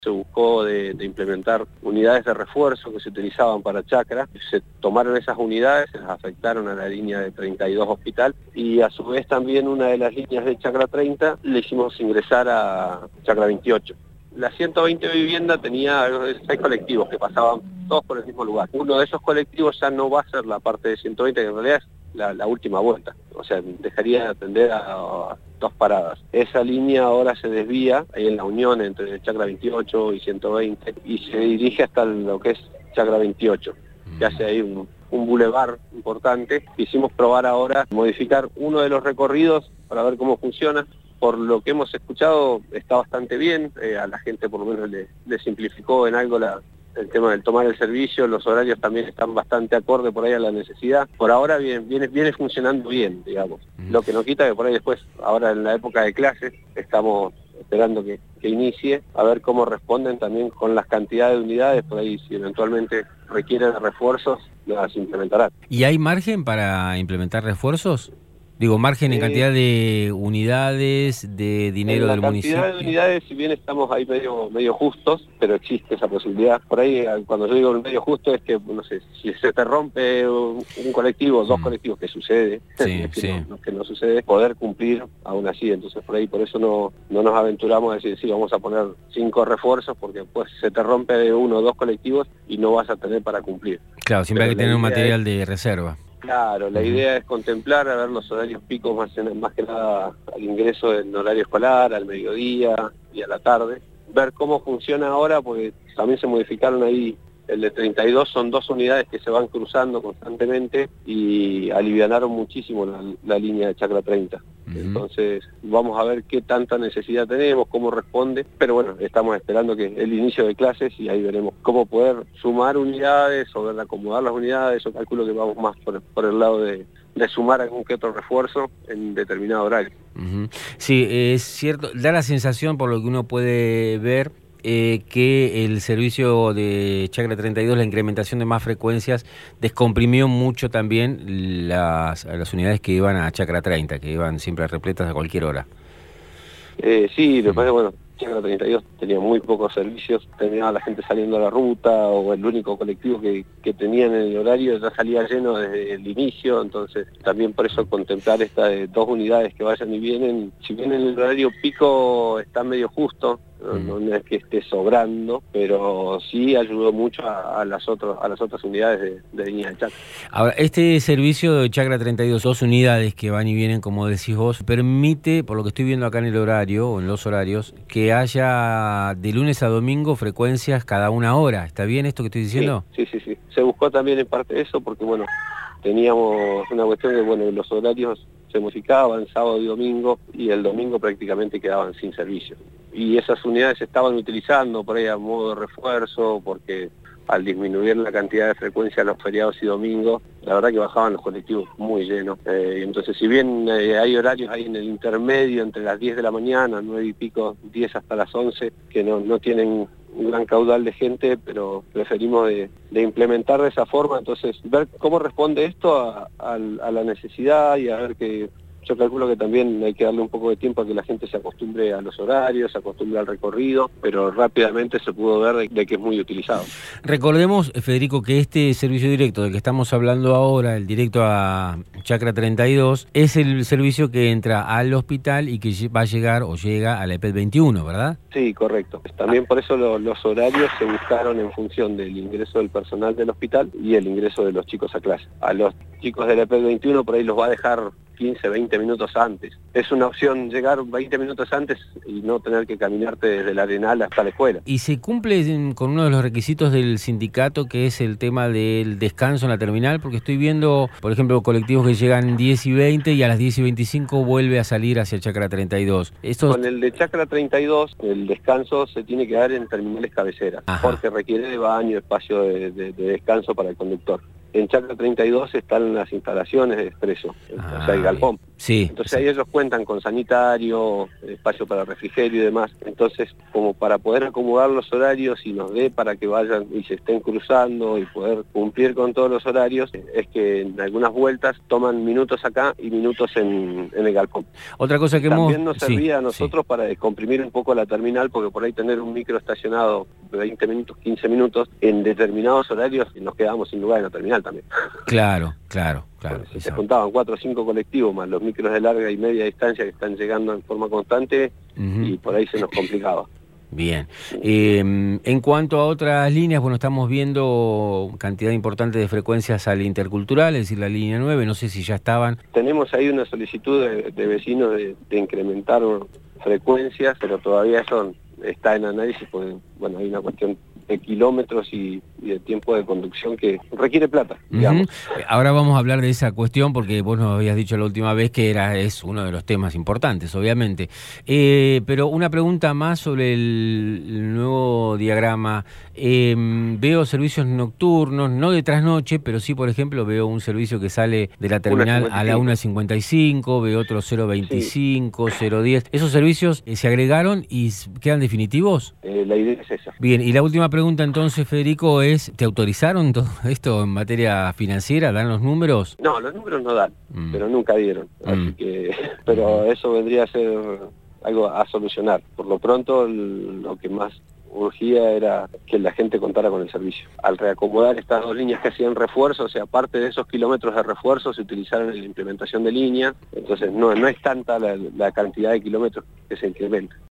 Se buscó de implementar unidades de refuerzo que se utilizaban para Chacra. Se tomaron esas unidades, se las afectaron a la línea de 32 Hospital y a su vez también una de las líneas de Chacra 30 le hicimos ingresar a Chacra 28. La 120 vivienda tenía 6 colectivos que pasaban todos por el mismo lugar. Uno de esos colectivos ya no va a ser la parte de 120, que en realidad es la última vuelta. O sea, dejaría de atender a 2 paradas. Esa línea ahora se desvía ahí en la unión entre Chacra 28 y 120 y se dirige hasta lo que es Chacra 28. Que hace ahí un bulevar importante. Quisimos probar ahora modificar uno de los recorridos para ver cómo funciona. Por lo que hemos escuchado está bastante bien, a la gente por lo menos le simplificó en algo el tema del tomar el servicio, los horarios también están bastante acorde por ahí a la necesidad. Por ahora viene funcionando bien, digamos. Lo que no quita que por ahí después, ahora en la época de clases, estamos esperando que inicie, a ver cómo responden también con las cantidades de unidades, por ahí si eventualmente requieren refuerzos, las implementarán. ¿Y hay margen para implementar refuerzos? Digo, margen en cantidad de unidades, de dinero del municipio. En la cantidad de unidades, si bien estamos ahí medio justos, pero existe esa posibilidad. Por ahí, cuando yo digo medio justo, es que, no sé, si se te rompe un colectivo, 2 colectivos, que sucede, que no sucede, poder cumplir aún así. Entonces, por ahí, por eso no nos aventuramos a decir, sí, vamos a poner 5 refuerzos, porque pues se te rompe 1 o 2 colectivos y no vas a tener para cumplir. Claro, siempre hay que tener un material de reserva. Claro, la idea es contemplar, a ver los horarios picos más que nada al ingreso en horario escolar, al mediodía y a la tarde. Ver cómo funciona ahora, porque también se modificaron ahí, el de 32 son 2 unidades que se van cruzando constantemente y alivianaron muchísimo la línea de Chacra 30. Entonces vamos a ver qué tanta necesidad tenemos, cómo responde, pero bueno, estamos esperando que el inicio de clases y ahí veremos cómo poder sumar unidades o ver acomodar las unidades. Yo calculo que vamos más por el lado de sumar algún que otro refuerzo en determinado horario. Sí, es cierto, da la sensación por lo que uno puede ver que el servicio de Chacra 32, la incrementación de más frecuencias, descomprimió mucho también las unidades que iban a Chacra 30, que iban siempre repletas a cualquier hora. Sí, después, bueno, Chacra 32 tenía muy pocos servicios, tenía a la gente saliendo a la ruta, o el único colectivo que tenían en el horario ya salía lleno desde el inicio, entonces también por eso contemplar esta de 2 unidades que vayan y vienen, si bien en el horario pico está medio justo, no es que esté sobrando, pero sí ayudó mucho a las otras unidades de línea de Chacra. Ahora, este servicio de Chacra 32, 2 unidades que van y vienen, como decís vos, permite, por lo que estoy viendo acá en el horario, o en los horarios, que haya de lunes a domingo frecuencias cada 1 hora. ¿Está bien esto que estoy diciendo? Sí. Se buscó también en parte eso, porque bueno, teníamos una cuestión de, bueno, los horarios se modificaban sábado y domingo, y el domingo prácticamente quedaban sin servicio. Y esas unidades se estaban utilizando por ahí a modo de refuerzo, porque al disminuir la cantidad de frecuencia los feriados y domingos, la verdad que bajaban los colectivos muy llenos. Y entonces, si bien hay horarios ahí en el intermedio, entre las 10 de la mañana, 9 y pico, 10 hasta las 11, que no tienen un gran caudal de gente, pero preferimos de implementar de esa forma, entonces ver cómo responde esto a la necesidad y a ver que yo calculo que también hay que darle un poco de tiempo a que la gente se acostumbre a los horarios, se acostumbre al recorrido, pero rápidamente se pudo ver de que es muy utilizado. Recordemos, Federico, que este servicio directo del que estamos hablando ahora, el directo a Chacra 32, es el servicio que entra al hospital y que va a llegar o llega a la EPED 21, ¿verdad? Sí, correcto. También por eso los horarios se buscaron en función del ingreso del personal del hospital y el ingreso de los chicos a clase. A los chicos de la EPED 21 por ahí los va a dejar 15, 20 minutos antes. Es una opción llegar 20 minutos antes y no tener que caminarte desde el Arenal hasta la escuela. ¿Y se cumple con uno de los requisitos del sindicato, que es el tema del descanso en la terminal? Porque estoy viendo, por ejemplo, colectivos que llegan 10 y 20 y a las 10 y 25 vuelve a salir hacia Chacra 32. Con el de Chacra 32, el descanso se tiene que dar en terminales cabeceras, porque requiere de baño, espacio de descanso para el conductor. En Chacra 32 están las instalaciones de Expreso, o sea, el galpón. Sí. Entonces ahí ellos cuentan con sanitario, espacio para refrigerio y demás. Entonces, como para poder acomodar los horarios y nos dé para que vayan y se estén cruzando y poder cumplir con todos los horarios, es que en algunas vueltas toman minutos acá y minutos en el galpón. Otra cosa que también nos servía a nosotros para descomprimir un poco la terminal, porque por ahí tener un micro estacionado de 20 minutos, 15 minutos, en determinados horarios nos quedábamos sin lugar en la terminal también. Claro. Se juntaban 4 o 5 colectivos más los micros de larga y media distancia que están llegando en forma constante y por ahí se nos complicaba. Bien. En cuanto a otras líneas, bueno, estamos viendo cantidad importante de frecuencias al Intercultural, es decir, la línea 9, no sé si ya estaban. Tenemos ahí una solicitud de vecinos de incrementar frecuencias, pero todavía eso está en análisis, porque bueno, hay una cuestión de kilómetros y de tiempo de conducción que requiere plata, digamos. Ahora vamos a hablar de esa cuestión porque vos nos habías dicho la última vez que es uno de los temas importantes, obviamente. Pero una pregunta más sobre el nuevo diagrama. Veo servicios nocturnos, no de trasnoche, pero sí, por ejemplo, veo un servicio que sale de la terminal a la 1:55, veo otro 0:25, 0:10. ¿Esos servicios se agregaron y quedan definitivos? La idea es esa. Bien, y la última pregunta entonces, Federico, es, ¿te autorizaron todo esto en materia financiera? ¿Dan los números? No, los números no dan, pero nunca dieron. Así que, pero eso vendría a ser algo a solucionar. Por lo pronto, lo que más urgía era que la gente contara con el servicio. Al reacomodar estas dos líneas que hacían refuerzo, o sea, aparte de esos kilómetros de refuerzo, se utilizaron en la implementación de línea, entonces no es tanta la cantidad de kilómetros que se incrementa.